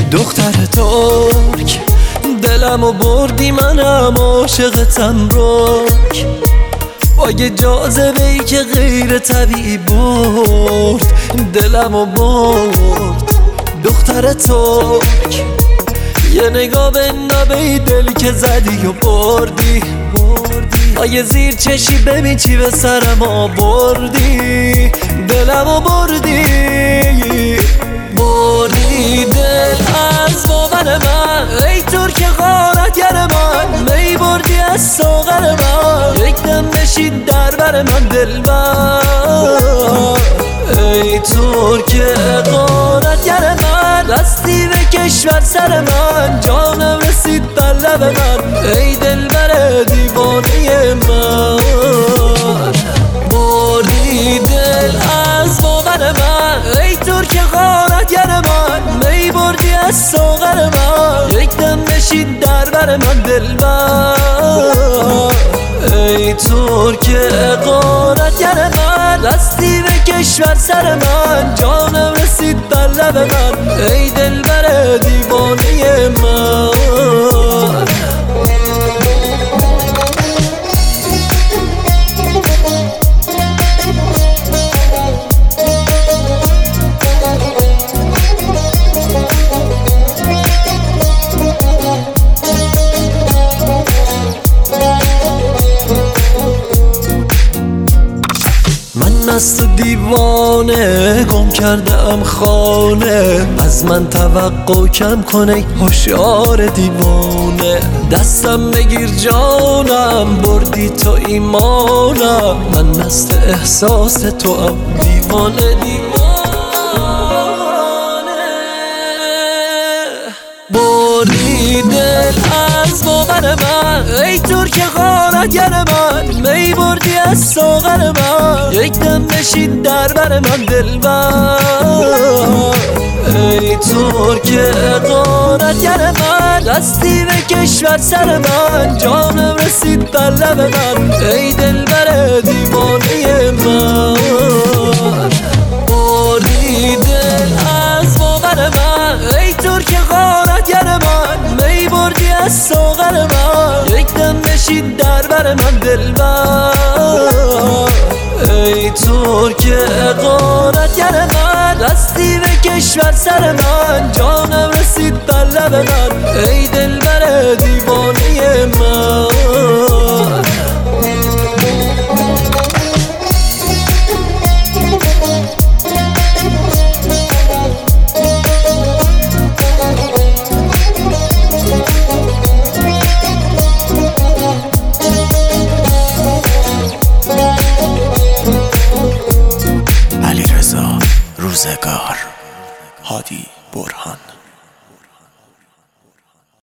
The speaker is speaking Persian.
دختر ترک دلمو بردی، منم عاشقتم رک، با یه جاذبه‌ای که غیر طبیعی برد دلمو برد. دختر ترک یه نگاه بندابه دلی که زدی و بردی، با یه زیر چشی ببین چی به سرم آوردی، دلمو بردی دل از باور من. ای ترک غارتگر من، می بردی از ساغر من، یک دم نشید در بر من دلبر. ای ترک غارتگر من، دستی به کشور سر من، جانم رسید بر لب من. ای دلبر دیوانه من، بردی دل از باور من. ای ترک غارتگر من، می بردی از ساغر من، یک دم نشید در بر من دلبر. ای ترک غارتگر من، دستی به کشور سر من، جانم رسید بر لب من. ای دلبر دیوانه من. از تو دیوانه گم کردم خانه، از من توقع کم کنه هوشیار دیوانه. دستم بگیر جانم، بردی تو ایمانم، من مست احساس تو ام دیوانه بردی دل از باور من. ای ترک غارتگر من، می بردی از ساغر من، یک دم نشید در بر من دلبر. ای ترک غارتگر من، دستی به کشور سر من، جانم رسید بر لب من. ای دلبر دیوانه من، بردی دل از باور من. ای ترک غارتگر من، می بردی از ساغر من، یک دم نشید در بر من دلبر. ای ترک غارتگر من، دستی به کشور سر من، جانم رسید بر لب من. ای دلبر دیوانه من. روزگار، هادی برهان.